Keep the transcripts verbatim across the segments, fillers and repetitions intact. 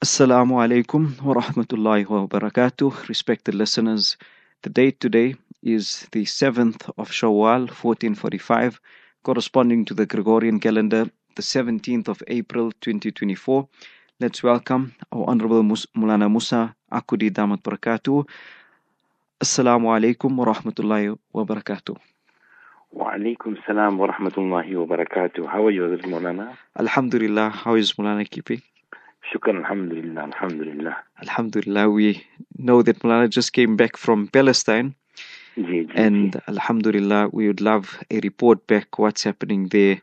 Assalamu alaikum wa rahmatullahi wa barakatuh. Respected listeners, the date today is the seventh of Shawwal, fourteen forty-five, corresponding to the Gregorian calendar, the seventeenth of April, twenty twenty-four. Let's welcome our Honorable Mus- Mulana Musa Akudi Damat Barakatuh. Assalamu alaikum wa rahmatullahi wa barakatuh. Wa alaikum salam wa rahmatullahi wa barakatuh. How are you, Mulana? Alhamdulillah. How is Mulana keeping? Shukran, alhamdulillah, alhamdulillah. Alhamdulillah, we know that Mulana just came back from Palestine. Ji, ji, And ji. Alhamdulillah, we would love a report back what's happening there.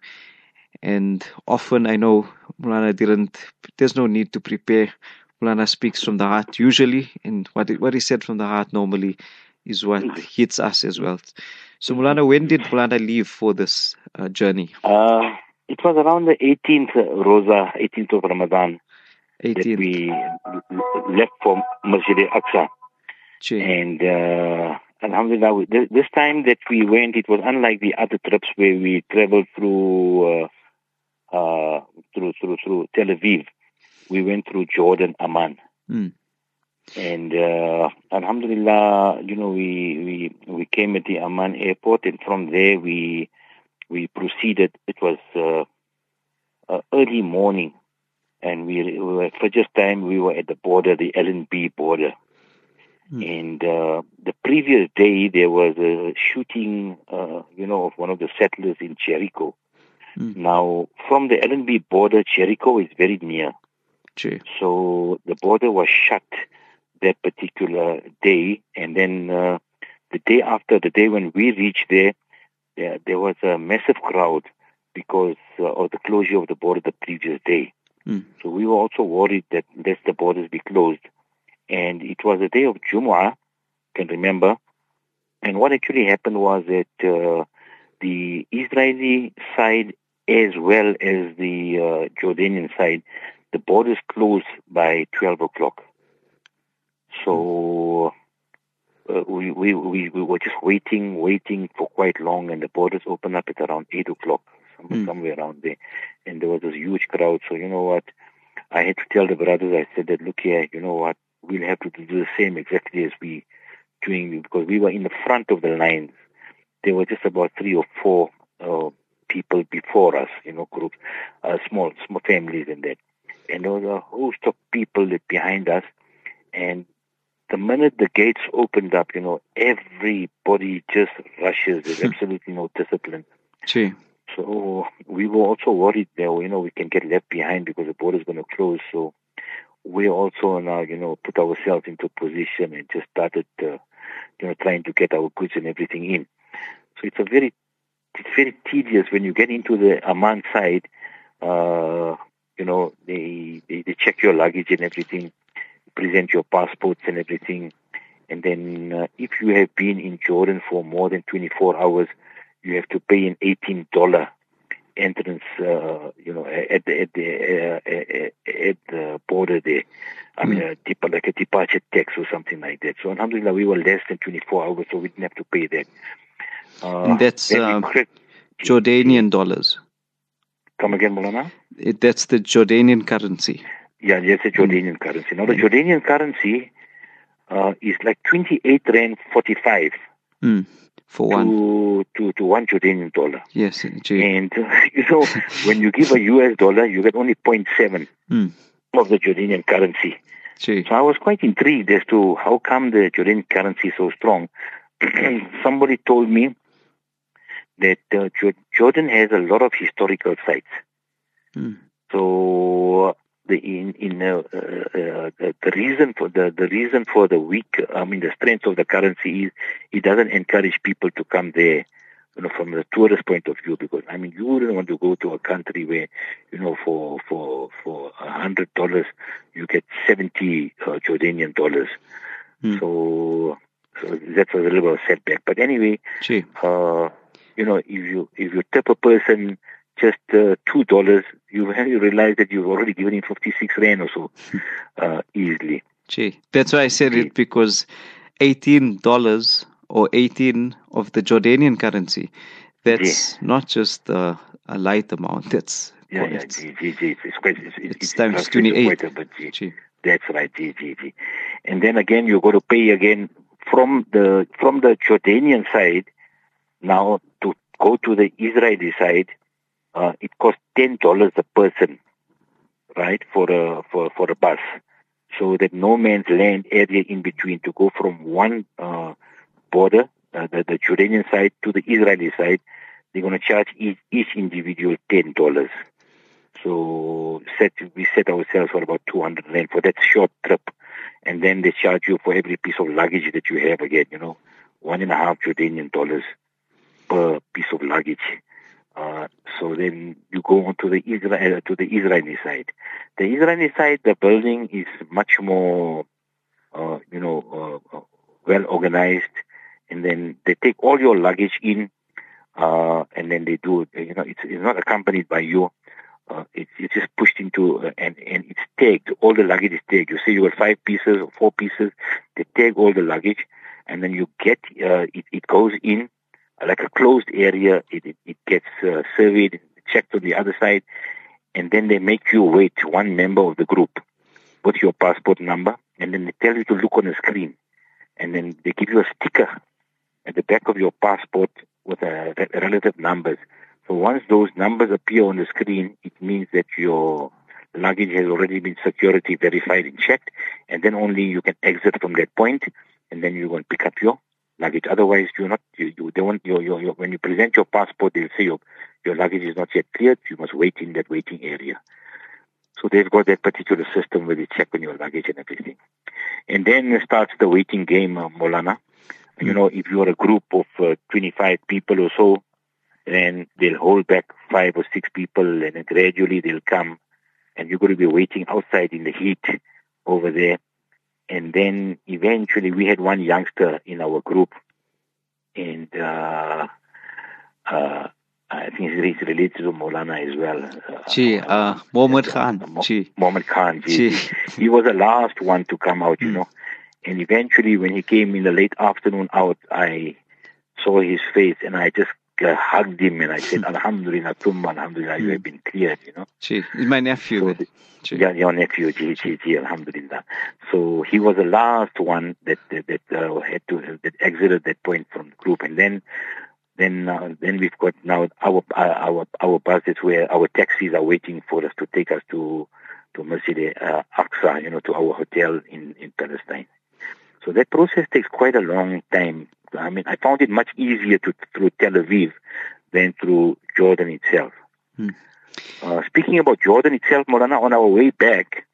And often I know Mulana didn't, there's no need to prepare. Mulana speaks from the heart usually, and what what is said from the heart normally is what hits us as well. So Mulana, when did Mulana leave for this uh, journey? Uh, it was around the eighteenth Rosa, eighteenth of Ramadan, that eighteenth. we left for Masjid al-Aqsa. Che. And uh, alhamdulillah, we- this, this time that we went, it was unlike the other trips where we traveled through, uh, uh, through, through, through Tel Aviv. We went through Jordan, Amman. Mm. And uh, alhamdulillah, you know, we, we we came at the Amman airport, and from there we we proceeded. It was uh, uh, early morning, and we, we were for just time we were at the border, the L N B border. Mm. And uh, the previous day there was a shooting, uh, you know, of one of the settlers in Jericho. Mm. Now, from the L N B border, Jericho is very near. Che. So the border was shut that particular day, and then uh, the day after, the day when we reached there, there, there was a massive crowd because uh, of the closure of the border the previous day. Mm. So we were also worried that lest the borders be closed. And it was a day of Jumu'ah, can remember. And what actually happened was that uh, the Israeli side as well as the uh, Jordanian side, the borders closed by twelve o'clock. So uh, we, we, we, we were just waiting, waiting for quite long, and the borders opened up at around eight o'clock, somewhere, Mm. somewhere around there. And there was this huge crowd. So you know what? I had to tell the brothers, I said that, look here, you know what? We'll have to do the same exactly as we doing, because we were in the front of the lines. There were just about three or four uh, people before us, you know, groups, uh, small, small families and that. And there was a host of people that behind us. And the minute the gates opened up, you know, everybody just rushes. There's absolutely no discipline. Che. So we were also worried that, you know, we can get left behind because the border is going to close. So we also now, you know, put ourselves into position and just started, uh, you know, trying to get our goods and everything in. So it's a very, it's very tedious when you get into the Amman side. Uh, you know, they, they they check your luggage and everything, present your passports and everything, and then uh, if you have been in Jordan for more than twenty-four hours, you have to pay an eighteen dollar entrance, uh, you know, at the at the uh, at the border there. I mean, a dep- like a departure tax or something like that. So, alhamdulillah, we were less than twenty-four hours, so we didn't have to pay that. Uh, And that's then we uh, correct- Jordanian dollars. Come again, Mulana? It, that's the Jordanian currency. Yeah, yes, the Jordanian currency. Now, the Mm. Jordanian currency uh, is like twenty-eight rand forty-five Mm. For one. to, to to one Jordanian dollar. Yes. Che. And uh, you know, when you give a U S dollar, you get only zero point seven Mm. of the Jordanian currency. Che. So I was quite intrigued as to how come the Jordanian currency is so strong. Somebody told me that uh, Jo- Jordan has a lot of historical sites. Mm. So the in in uh, uh, uh, the, the reason for the the reason for the weak, I mean the strength of the currency is it doesn't encourage people to come there, you know, from the tourist point of view. Because I mean, you wouldn't want to go to a country where, you know, for for for a hundred dollars you get seventy uh, Jordanian dollars. Mm. So so that was a little bit of a setback. But anyway, Che. uh, you know, if you if you tip a person just uh, two dollars, you you realize that you've already given him fifty six rand or so, uh, easily. Che. That's why I said it, because eighteen dollars or eighteen of the Jordanian currency, that's not just uh, a light amount. That's Yeah, yeah, it's, gee, gee, gee, it's quite, it's, it's it's times translated twenty-eight. quite a bit, gee. Che. That's right, G, G, G. And then again, you got to pay again from the from the Jordanian side. Now to go to the Israeli side, uh, it costs ten dollars a person, right, for a for for a bus. So that no man's land area in between to go from one uh, border, uh, the, the Jordanian side, to the Israeli side. They're going to charge each, each individual ten dollars. So set, we set ourselves for about two hundred rand for that short trip. And then they charge you for every piece of luggage that you have again, you know, one and a half Jordanian dollars per piece of luggage. Uh, so then you go on to the Israel, to the Israeli side. The Israeli side, the building is much more, uh, you know, uh, well organized. And then they take all your luggage in, uh, and then they do, you know, it's, it's not accompanied by you. Uh, it's, it's just pushed into, uh, and, and it's tagged. All the luggage is tagged. You say you got five pieces or four pieces. They tag all the luggage, and then you get, uh, it, it goes in like a closed area. It, it, it gets uh, surveyed, checked on the other side, and then they make you wait, one member of the group, with your passport number, and then they tell you to look on the screen, and then they give you a sticker at the back of your passport with uh, relative numbers. So once those numbers appear on the screen, it means that your luggage has already been security verified and checked, and then only you can exit from that point, and then you go and pick up your luggage. Otherwise, you're not. You, you they want your, your, your when you present your passport, they'll say your your luggage is not yet cleared. You must wait in that waiting area. So they've got that particular system where they check on your luggage and everything, and then starts the waiting game, uh, Molana. Mm-hmm. You know, if you're a group of uh, twenty-five people or so, then they'll hold back five or six people, and then gradually they'll come, and you're going to be waiting outside in the heat over there. And then eventually we had one youngster in our group, and uh, uh, I think he's related to Maulana as well. Uh, Gee, uh, Mohammed Khan. Mo- Gee. Mohammed Khan. Gee. He was the last one to come out, you mm. know. And eventually when he came in the late afternoon out, I saw his face, and I just Uh, hugged him, and I said, Alhamdulillah, Tumma, Alhamdulillah, you have been cleared, you know. Gee, he's my nephew. So the, yeah, your nephew, gee, gee, gee, Alhamdulillah. So he was the last one that that, that uh, had to that exited that point from the group, and then then uh, then we've got now our uh, our our buses where our taxis are waiting for us to take us to to Masjid uh, Aqsa, you know, to our hotel in in Palestine. So that process takes quite a long time. I mean, I found it much easier to through Tel Aviv than through Jordan itself. Hmm. Uh, speaking about Jordan itself, Maulana, on our way back,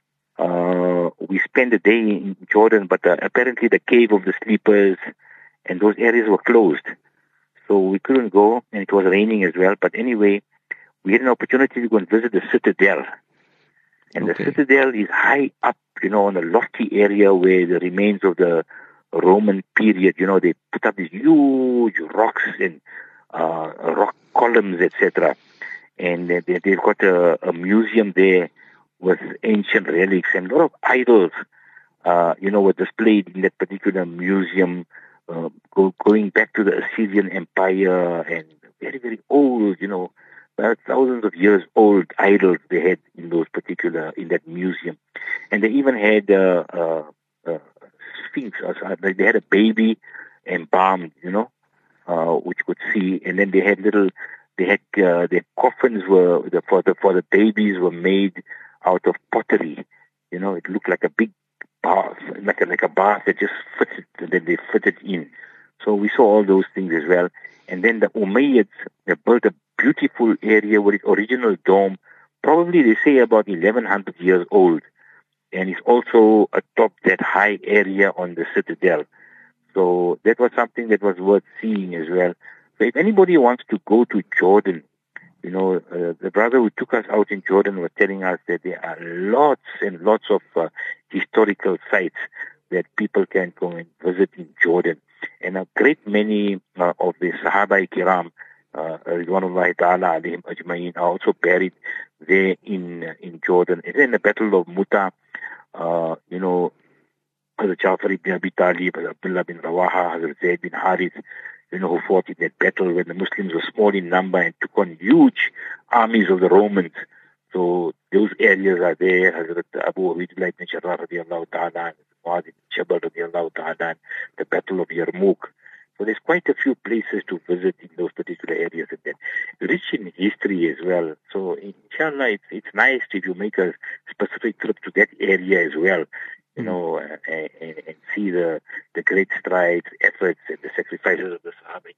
uh, we spent a day in Jordan, but uh, apparently the Cave of the Sleepers and those areas were closed. So we couldn't go, and it was raining as well. But anyway, we had an opportunity to go and visit the Citadel. And okay. The Citadel is high up, you know, in a lofty area where the remains of the Roman period, you know, they put up these huge rocks and uh, rock columns, et cetera. And they, they've got a, a museum there with ancient relics, and a lot of idols, uh, you know, were displayed in that particular museum, uh, go, going back to the Assyrian Empire, and very, very old, you know, uh, thousands of years old idols they had in those particular, in that museum. And they even had uh, uh, uh, Sphinx, like they had a baby embalmed, you know, uh, which could see, and then they had little, they had uh, their coffins were the, for the for the babies were made out of pottery, you know. It looked like a big bath, like a like a bath that just fitted, and then they fitted in. So we saw all those things as well. And then the Umayyads, they built a beautiful area with its original dome, probably they say about eleven hundred years old. And it's also atop that high area on the Citadel. So that was something that was worth seeing as well. So if anybody wants to go to Jordan, you know, uh, the brother who took us out in Jordan was telling us that there are lots and lots of uh, historical sites that people can go and visit in Jordan. And a great many uh, of the Sahaba Kiram, uh, Ridwanullahi Ta'ala alayhim ajma'in, are also buried there in uh, in Jordan. And in the Battle of Muta, Uh, you know, Hazrat Jafar ibn Abi Talib, Hazrat Abdullah bin Rawaha, Hazrat Zayd bin Harith, you know, who fought in that battle when the Muslims were small in number and took on huge armies of the Romans. So those areas are there. Hazrat Abu Ubaidullah ibn Jarrah radiallahu ta'ala, Muaz ibn Jabal radiallahu ta'ala, the Battle of Yarmouk. So there's quite a few places to visit in those particular areas, and then rich in history as well. So inshallah, it's it's nice if you make a specific trip to that area as well, you know, uh, and, and see the the great strides, efforts, and the sacrifices of the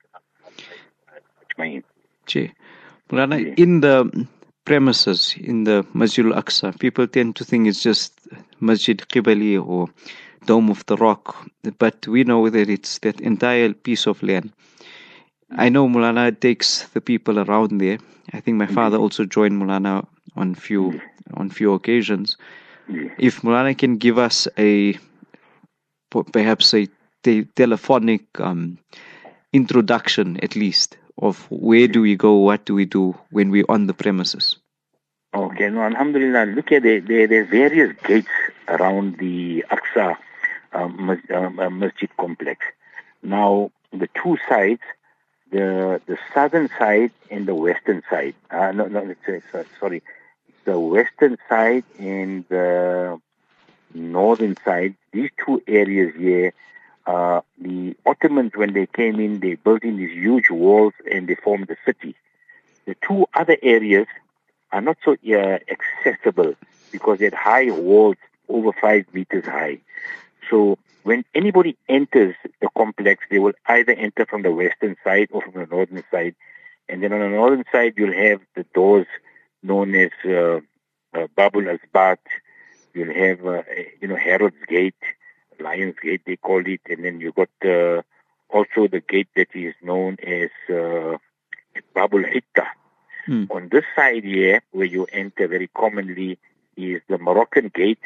Sahaba. Gee. Mulana, in the premises, in the Masjid al-Aqsa, people tend to think it's just Masjid Qibali or Dome of the Rock, but we know that it's that entire piece of land. I know Mulana takes the people around there. I think my father also joined Mulana on few on few occasions. If Mulana can give us a perhaps a te- telephonic um, introduction, at least, of where do we go, what do we do when we're on the premises. Okay, no, alhamdulillah. Look at the there there are various gates around the Aqsa um, mas, um, uh, Masjid complex. Now, the two sides, the the southern side and the western side. Uh, no, no, it's, uh, sorry, the western side and the northern side. These two areas here. Uh, the Ottomans, when they came in, they built in these huge walls and they formed the city. The two other areas are not so uh, accessible because they had high walls over five meters high. So when anybody enters the complex, they will either enter from the western side or from the northern side. And then on the northern side, you'll have the doors known as uh, uh, Babul Asbat. You'll have, uh, you know, Herod's Gate, Lion's Gate, they call it. And then you've got uh, also the gate that is known as uh, Babul Hitta. Hmm. On this side here, where you enter very commonly, is the Moroccan Gate,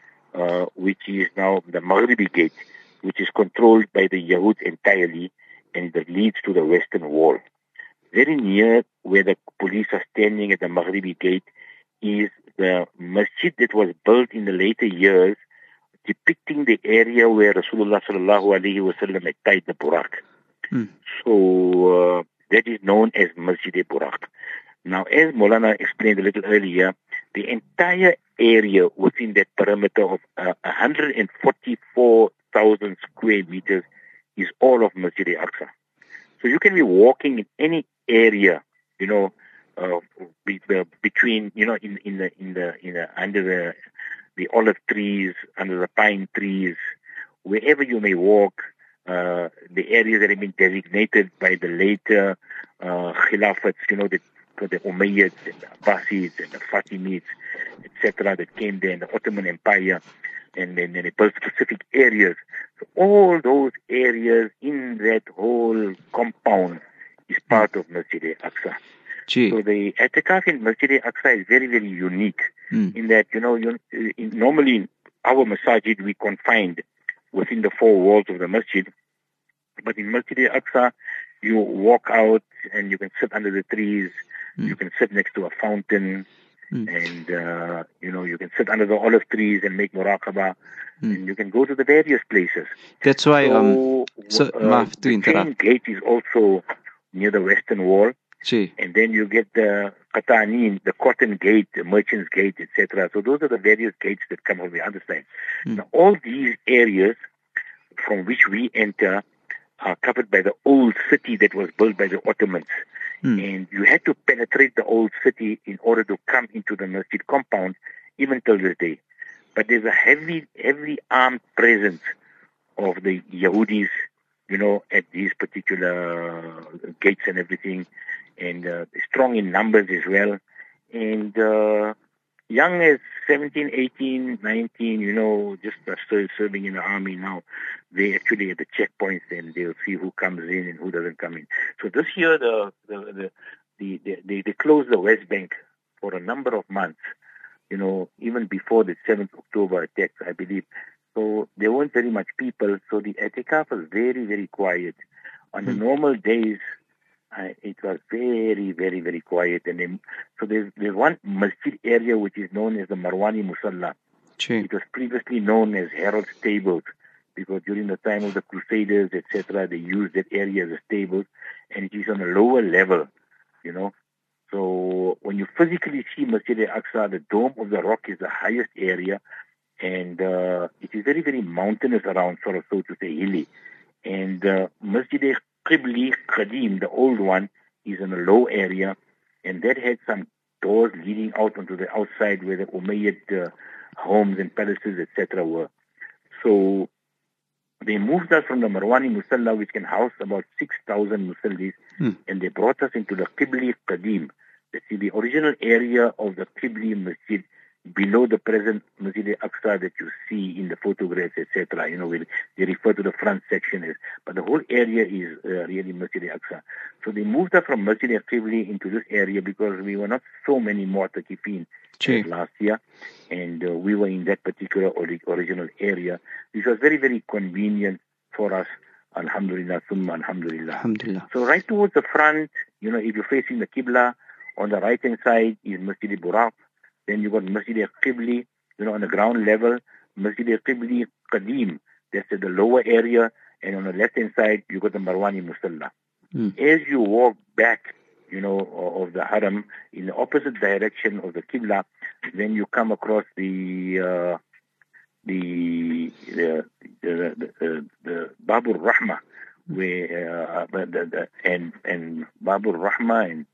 uh, which is now the Maghribi Gate, which is controlled by the Yahud entirely, and that leads to the Western Wall. Very near where the police are standing at the Maghribi Gate is the masjid that was built in the later years, depicting the area where Rasulullah sallallahu alaihi wasallam had tied the Buraq. Hmm. So uh, that is known as Masjid-e-Buraq. Now, as Maulana explained a little earlier, the entire area within that perimeter of uh, one hundred forty-four thousand square meters is all of Masjid-e-Aqsa. So you can be walking in any area, you know, uh, be, uh, between, you know, in, in the in the in the under the the olive trees, under the pine trees, wherever you may walk. Uh, the areas that have been designated by the later uh, Khilafats, you know, the the Umayyads and the Abbasids and the Fatimids, et cetera, that came there in the Ottoman Empire, and then they built specific areas. So all those areas in that whole compound is part of Masjid-e-Aqsa. Gee. So the i'tikaf in Masjid-e-Aqsa is very, very unique mm. in that, you know, you, in, normally in our masajid we confined within the four walls of the masjid, but in Masjid-e-Aqsa you walk out and you can sit under the trees. You can sit next to a fountain, mm. and, uh, you know, you can sit under the olive trees and make muraqabah, mm. and you can go to the various places. That's why, so, um, so, uh, the chain gate is also near the western wall. Gee. And then you get the Qatanin, the cotton gate, the merchant's gate, et cetera. So those are the various gates that come on the other side. Mm. Now, all these areas from which we enter are covered by the old city that was built by the Ottomans. Hmm. And you had to penetrate the old city in order to come into the masjid compound, even till this day. But there's a heavy, heavy armed presence of the Yahudis, you know, at these particular gates and everything, and uh, strong in numbers as well. And uh, young as seventeen, eighteen, nineteen, you know, just uh, still serving in the army now. They actually at the checkpoints, and they'll see who comes in and who doesn't come in. So this year, the the the, the they, they closed the West Bank for a number of months, you know, even before the seventh of October attacks, I believe. So there weren't very much people. So the i'tikaf was very, very quiet. On the mm. normal days, uh, it was very, very, very quiet. And then, so there's there's one masjid area which is known as the Marwani Musalla. Gee. It was previously known as Herod's Stables, because during the time of the Crusaders, et cetera, they used that area as a stable, and it is on a lower level, you know. So when you physically see Masjid al-Aqsa, the Dome of the Rock is the highest area, and uh, it is very, very mountainous around, sort of, so to say, hilly. And uh, Masjid al-Qibli Qadim, the old one, is in a low area, and that had some doors leading out onto the outside where the Umayyad uh, homes and palaces, et cetera were. So they moved us from the Marwani Musalla, which can house about six thousand Musallis, hmm. and they brought us into the Qibli Qadim. That's the original area of the Qibli Masjid, below the present Masjid al-Aqsa that you see in the photographs, et cetera. You know, they refer to the front section as, but the whole area is uh, really Masjid al-Aqsa. So they moved us from Masjid al-Qibli into this area because we were not so many mu'takifin last year, and uh, we were in that particular original area, which was very, very convenient for us. Alhamdulillah, summa alhamdulillah. Alhamdulillah. So right towards the front, you know, if you're facing the Qibla, on the right-hand side is Masjid al-Buraq. Then you got Masjid al-Qibli, you know, on the ground level. Masjid al-Qibli Qadim, that's at the lower area. And on the left-hand side, you got the Marwani Musalla. Mm. As you walk back, you know, of the Haram, in the opposite direction of the Qibla, then you come across the uh, the, the, the, the, the Babur Rahma, where, uh, the, the, and, and Babur Rahma and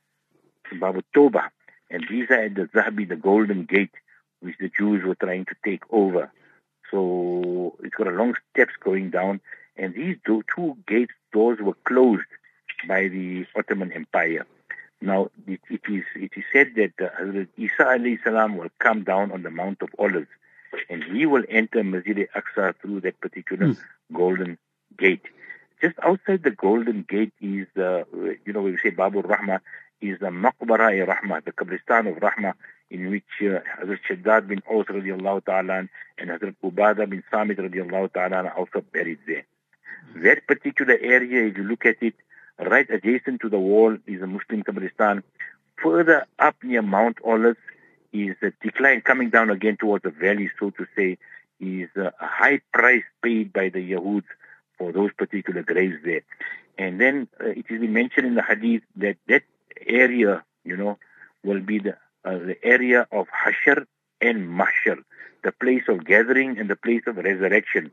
Babur Tawbah. And these are at the Zahabi, the Golden Gate, which the Jews were trying to take over. So it's got a long steps going down. And these two gates, doors were closed by the Ottoman Empire. Now, it, it is it is said that uh, Hazrat Isa alayhi salam will come down on the Mount of Olives, and he will enter Masjid al-Aqsa through that particular mm. Golden Gate. Just outside the Golden Gate is, uh, you know, we say Babur Rahma, is the Maqbara-e-Rahma, the Qabristan of Rahma, in which uh, Hazrat Shaddad bin Aus radiallahu ta'ala and Hazrat Ubadah bin Samit radiallahu ta'ala are also buried there. That particular area, if you look at it, right adjacent to the wall is a Muslim Qabristan. Further up near Mount Olives is a decline, coming down again towards the valley, so to say, is a high price paid by the Yahuds for those particular graves there. And then uh, it has been mentioned in the Hadith that that area, you know, will be the, uh, the area of Hashr and Mahshar, the place of gathering and the place of resurrection.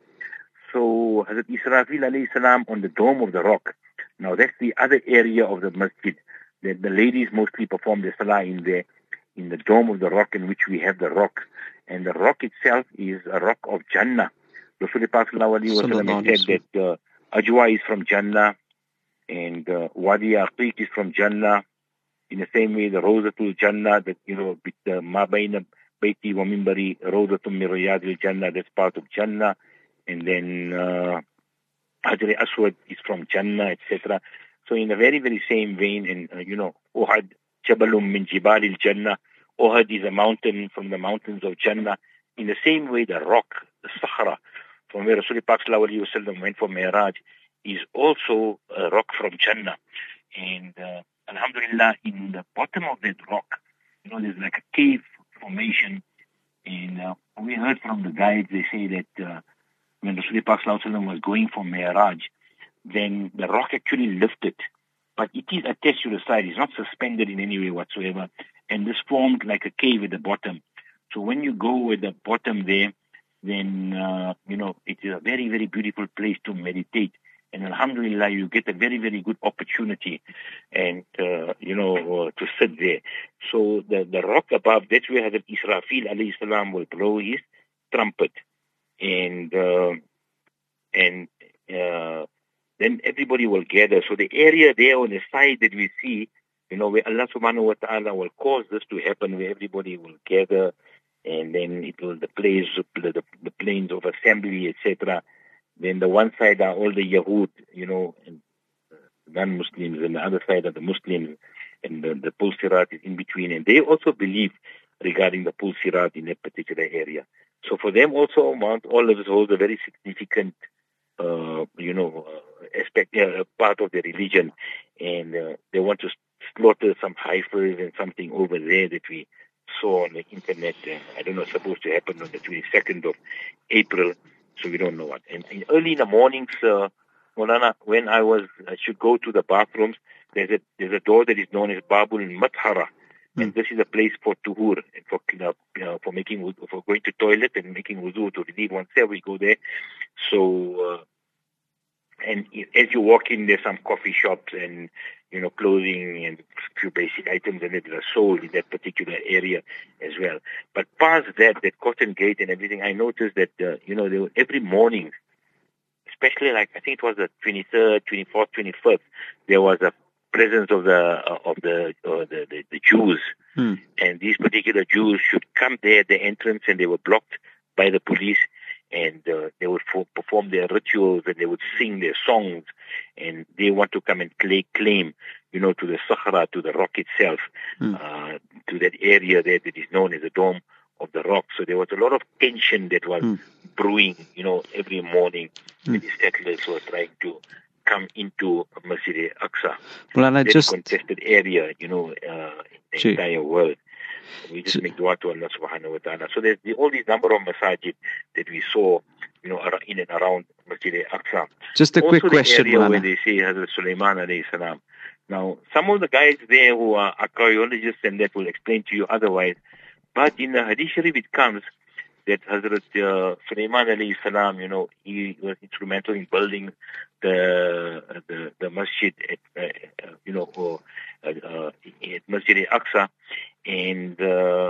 So Hazrat Israfil alayhi salam on the Dome of the Rock. Now that's the other area of the masjid that the ladies mostly perform their salah in there, in the Dome of the Rock, in which we have the rock. And the rock itself is a rock of Jannah. Rasulullah Pak sallallahu alayhi wa sallam has said that uh, Ajwa is from Jannah, and uh, Wadi Aqiq is from Jannah. In the same way, the Rozatul Jannah, that, you know, the Ma Baina Baiti wa Mimbari, Rozatul min Riyadil Jannah, that's part of Jannah. And then uh, Hajar Aswad is from Jannah, et cetera. So in a very, very same vein, and uh, you know, Uhud, Jabalum min Jibalil Jannah, Uhud is a mountain from the mountains of Jannah. In the same way, the rock, the Sahara, from where Rasulullah Pak sallallahu alayhi wa sallam went for Mi'raj, is also a rock from Jannah. And uh, Alhamdulillah, in the bottom of that rock, you know, there's like a cave formation. And uh, we heard from the guides, they say that uh, when Rasulullah Pak sallallahu alayhi wa sallam was going for Mi'raj, then the rock actually lifted. But it is attached to the side. It's not suspended in any way whatsoever. And this formed like a cave at the bottom. So when you go at the bottom there, then, uh, you know, it is a very, very beautiful place to meditate. And Alhamdulillah, you get a very, very good opportunity and, uh, you know, uh, to sit there. So the, the rock above, that's where Hazrat Israfil alayhi salam will blow his trumpet. And, uh, and, uh, then everybody will gather. So the area there on the side that we see, you know, where Allah subhanahu wa ta'ala will cause this to happen, where everybody will gather, and then it will, the place, the, the plains of assembly, et cetera. Then the one side are all the Yahud, you know, and non-Muslims, and the other side are the Muslims, and the, the Pul Sirat is in between. And they also believe regarding the Pul Sirat in that particular area. So for them also, Mount Olives holds a very significant, uh, you know, uh, aspect, uh, part of their religion. And uh, they want to slaughter some heifers and something over there that we saw on the internet. Uh, I don't know, it's supposed to happen on the twenty-second of April. So we don't know what. And, and early in the mornings, uh, Molana, when I was, I should go to the bathrooms, there's a there's a door that is known as Babul Mathara, Mm. and this is a place for tuhur, and for you know, you know, for making wudu- for going to toilet and making wudu to relieve oneself. We go there. So, uh, and i- as you walk in, there's some coffee shops and you know clothing and a few basic items and that are sold in that particular area as well. But past that, that Cotton Gate and everything, I noticed that uh, you know they were, every morning, especially like I think it was the twenty-third, twenty-fourth, twenty-first, there was a presence of the uh, of the, uh, the the the Jews, Mm. and these particular Jews should come there at the entrance, and they were blocked by the police, and uh, they would for, perform their rituals, and they would sing their songs, and they want to come and lay claim, you know, to the Sahara, to the rock itself, Mm. uh, to that area there that is known as the Dome of the Rock. So there was a lot of tension that was Mm. brewing, you know, every morning. Mm. The settlers were trying to come into Masjid al-Aqsa, Well, and I very just contested area, you know, uh, in the Gee. entire world. We just So- make dua to Allah subhanahu wa ta'ala. So there's the, all these number of masajid that we saw, you know, ar- in and around Masjid al-Aqsa. just a Also quick the question, area where Mulana. they say Hazrat Sulaiman alayhi salam. Now, some of the guys there who are archaeologists and that will explain to you otherwise, but in the Hadith Sharif it comes that Hazrat uh, Sulaiman alayhi salam, you know, he was instrumental in building the the, the masjid at, uh, uh, you know, or, uh, uh, at Masjid al-Aqsa, and uh,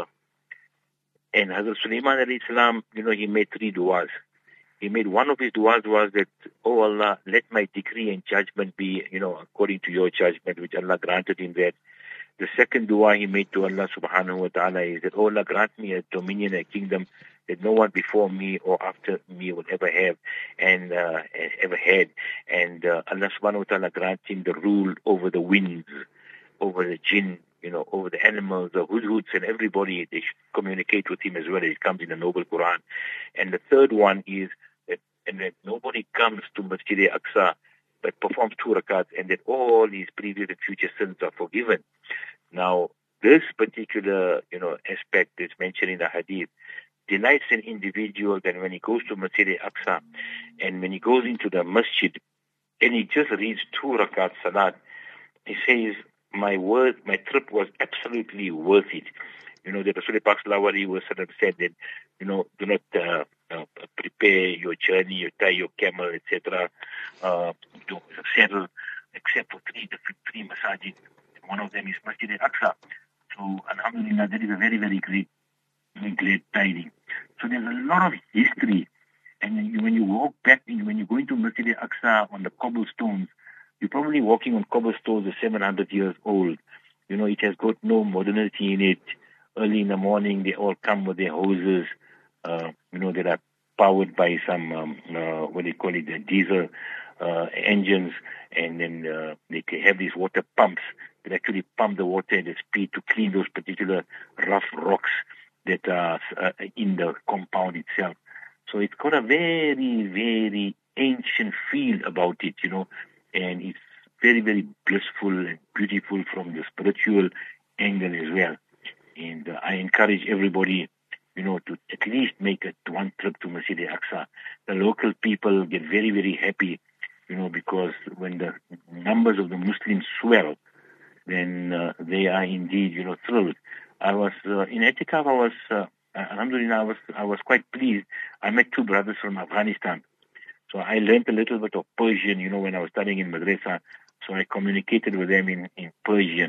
and Hazrat Sulaiman alayhi salam, you know, he made three du'as. He made one of his du'as was that, oh Allah, let my decree and judgment be, you know, according to your judgment, which Allah granted him that. The second dua he made to Allah subhanahu wa ta'ala is that, oh Allah, grant me a dominion, a kingdom that no one before me or after me will ever have and uh, ever had. And uh, Allah subhanahu wa ta'ala grant him the rule over the winds, over the jinn, you know, over the animals, the hudhuds and everybody. They should communicate with him as well. It comes in the Noble Quran. And the third one is that, and that nobody comes to Masjid al-Aqsa but performs two rakats, and that all his previous and future sins are forgiven. Now, this particular, you know, aspect that's mentioned in the hadith delights an individual that when he goes to Masjid al-Aqsa and when he goes into the masjid and he just reads two rakat salat, he says, my word, my trip was absolutely worth it. You know, the Rasul Pak Sallallahu Alaihi Wasallam said that, you know, do not uh, uh, prepare your journey, you tie your camel, et cetera, uh, to settle, except for three different three masajid. One of them is Masjid al-Aqsa. So, alhamdulillah, that is a very, very great, great tiding. So there's a lot of history. And then you, when you walk back, in, when you go into Masjid al-Aqsa on the cobblestones, you're probably walking on cobblestones that are seven hundred years old. You know, it has got no modernity in it. Early in the morning, they all come with their hoses, uh, you know, that are powered by some, um, uh, what do you call it, the diesel uh, engines. And then uh, they can have these water pumps that actually pump the water at a speed to clean those particular rough rocks that are uh, in the compound itself. So it's got a very, very ancient feel about it, you know, and it's very, very blissful and beautiful from the spiritual angle as well. And uh, I encourage everybody, you know, to at least make a one trip to Masjid al-Aqsa. The local people get very, very happy, you know, because when the numbers of the Muslims swell, then uh, they are indeed, you know, thrilled. I was uh, in Etikaf. I was, uh, alhamdulillah, I was, I was quite pleased. I met two brothers from Afghanistan, so I learned a little bit of Persian, you know, when I was studying in madrasa. So I communicated with them in in Persian.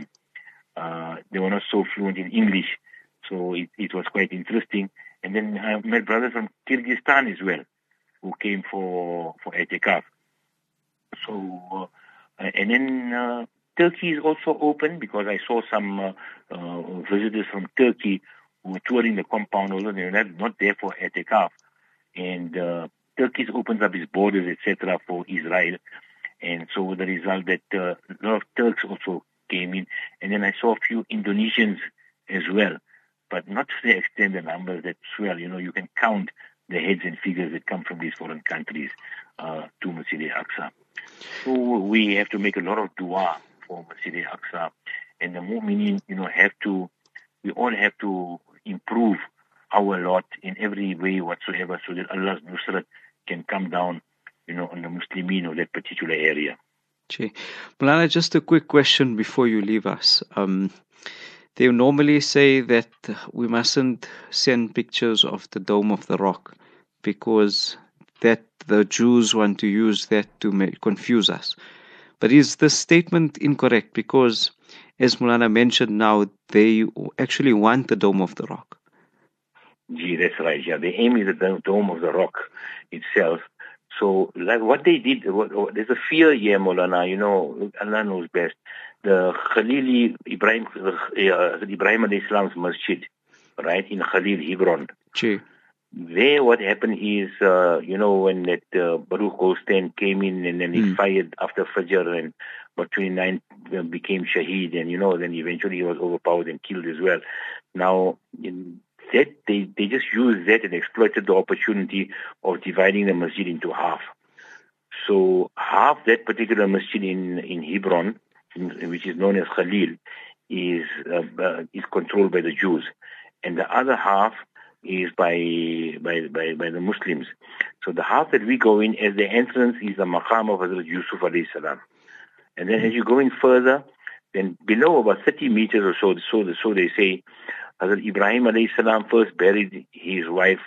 Uh, they were not so fluent in English, so it, it was quite interesting. And then I met brothers from Kyrgyzstan as well, who came for for Etikaf. So, uh, and then uh, Turkey is also open because I saw some uh, uh, visitors from Turkey who were touring the compound, although they were not there for Etikaf. And uh, Turkey opens up its borders, et cetera, for Israel. And so the result that uh, a lot of Turks also came in. And then I saw a few Indonesians as well, but not to the extent the numbers that swell. You know, you can count the heads and figures that come from these foreign countries uh, to Masjid al-Aqsa. So we have to make a lot of dua for Masjid al-Aqsa. And the mu'minin, you know, have to, we all have to improve our lot in every way whatsoever so that Allah's nusrat can come down, you know, on the Muslimin of that particular area. Gee. Mulana, just a quick question before you leave us. Um, they normally say that we mustn't send pictures of the Dome of the Rock because that the Jews want to use that to make, confuse us. But is this statement incorrect? Because, as Mulana mentioned now, they actually want the Dome of the Rock. Gee, that's right. Yeah, the aim is the Dome of the Rock itself. So, like what they did, what, what, there's a fear here, Molana. You know, Allah knows best. The Khalili Ibrahim, uh, Ibrahim alayhi salam's masjid, right in Khalil, Hebron. Gee. There, what happened is, uh, you know, when that uh, Baruch Goldstein came in and then he mm. fired after Fajr and about twenty-nine became Shaheed, and you know, then eventually he was overpowered and killed as well. Now, in that they, they just used that and exploited the opportunity of dividing the masjid into half. So half that particular masjid in, in Hebron, in, which is known as Khalil, is uh, uh, is controlled by the Jews, and the other half is by by by, by the Muslims. So the half that we go in as the entrance is the maqam of Hazrat Yusuf alayhi salam, and then as you go in further, then below about thirty meters or so, so so they say, Hazrat Ibrahim alayhi salam first buried his wife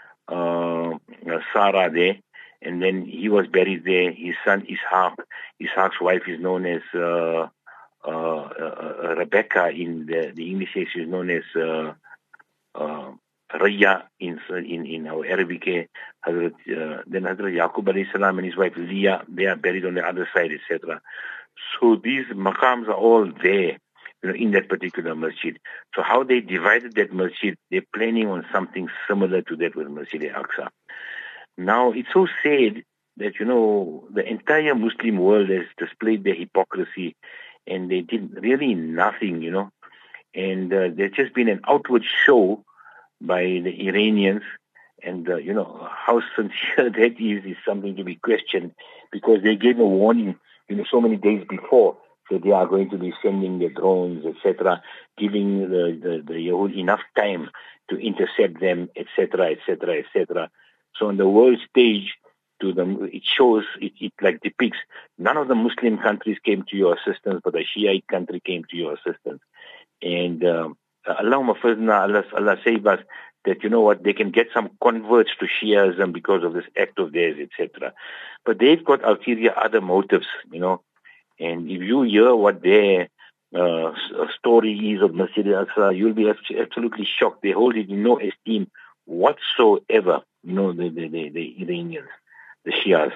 uh, Sarah there, and then he was buried there. His son Ishaq, Ishaq's wife is known as uh, uh, uh, Rebecca in the, the English text is known as uh, uh, Raya in in in our Arabic. Hazrat, uh, then Hazrat Yaqub alayhi salam and his wife Leah, they are buried on the other side, et cetera. So these maqams are all there, you know, in that particular masjid. So how they divided that masjid, they're planning on something similar to that with Masjid al-Aqsa. Now, it's so sad that, you know, the entire Muslim world has displayed their hypocrisy and they did really nothing, you know. And uh, there's just been an outward show by the Iranians. And, uh, you know, how sincere that is is something to be questioned, because they gave a warning, you know, so many days before that they are going to be sending their drones, et cetera, giving the, the, the Yahud enough time to intercept them, et cetera, et cetera, et cetera. So on the world stage, to them, it shows, it, it like depicts, none of the Muslim countries came to your assistance, but a Shiite country came to your assistance. And um, Allahumma fazna, Allah, Allah save us, that, you know what, they can get some converts to Shiaism because of this act of theirs, et cetera. But they've got ulterior other motives, you know. And if you hear what their uh, story is of Masjid al-Aqsa, you'll be absolutely shocked. They hold it in no esteem whatsoever, you know, the, the, the, the Iranians, the Shias.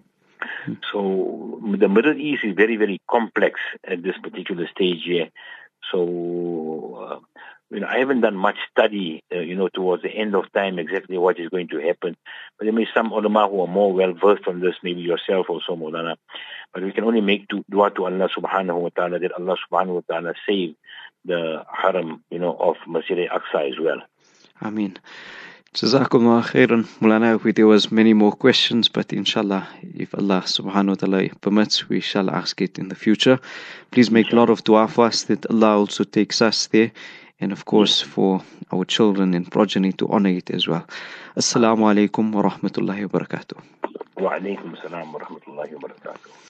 So the Middle East is very, very complex at this particular stage here. So, uh, you know, I haven't done much study, uh, you know, towards the end of time exactly what is going to happen. But there may be some ulama who are more well-versed on this, maybe yourself also, Maulana. But we can only make dua to Allah subhanahu wa ta'ala that Allah subhanahu wa ta'ala save the haram, you know, of Masjid al-Aqsa as well. Ameen. Jazakumullah khairan. Mulana, there was many more questions, but inshallah, if Allah subhanahu wa ta'ala permits, we shall ask it in the future. Please make inshallah a lot of dua for us that Allah also takes us there, and of course for our children and progeny to honor it as well. Assalamu alaikum wa rahmatullahi wa barakatuh. Wa alaikum assalam wa rahmatullahi wa barakatuh.